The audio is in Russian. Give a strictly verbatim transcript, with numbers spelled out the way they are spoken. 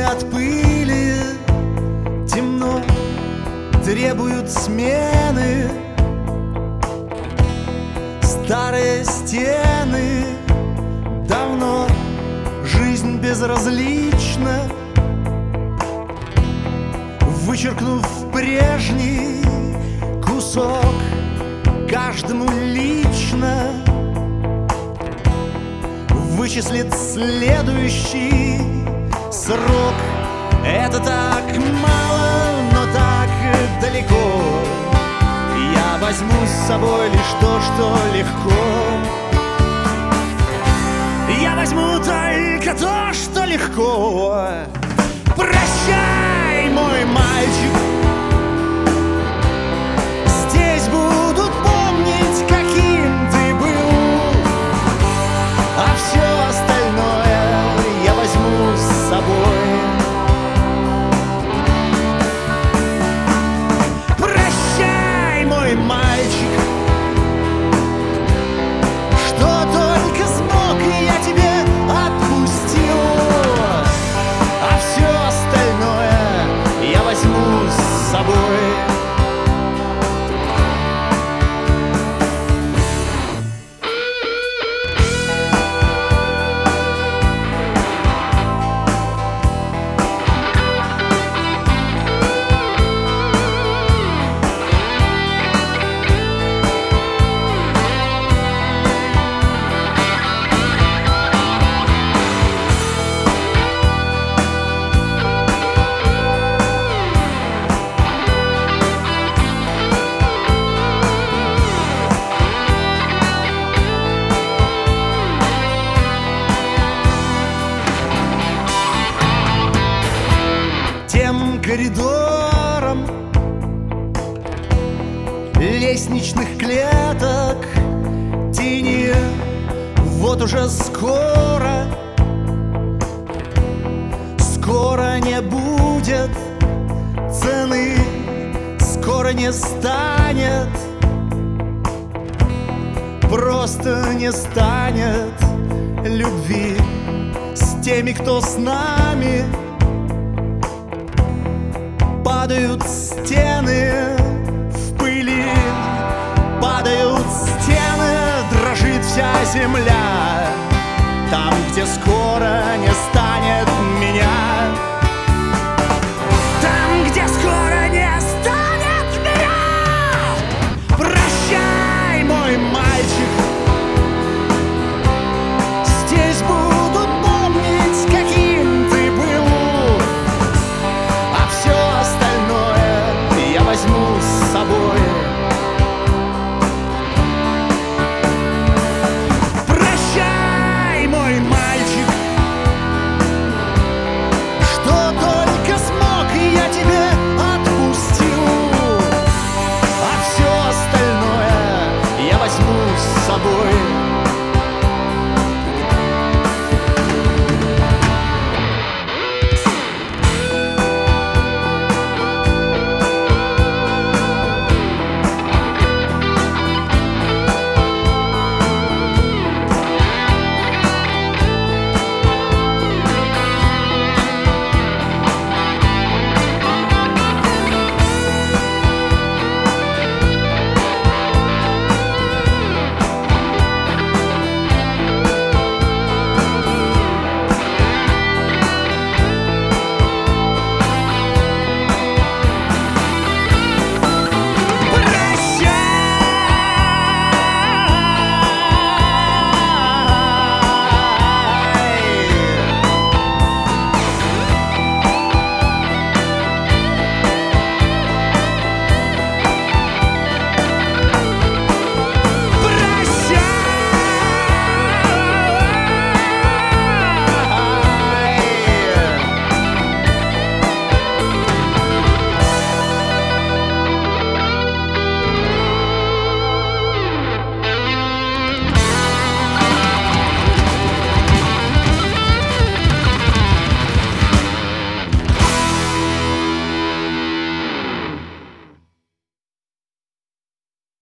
от пыли, темно, требуют смены. Старые стены, давно жизнь безразлична. Вычеркнув прежний кусок, каждому лично вычислит следующий срок. Это так мало, но так далеко. Я возьму с собой лишь то, что легко. Я возьму только то, что легко. Прощай, мой мальчик. Здесь будут помнить, каким ты был, а все остальное я возьму с собой. Прощай, мой мальчик. Что только смог, я тебе отпустил, а все остальное я возьму с собой. Коридором лестничных клеток тени. Вот уже скоро, скоро не будет цены, скоро не станет, просто не станет любви с теми, кто с нами. Падают стены в пыли, падают стены, дрожит вся земля. Там, где скоро не станет меня.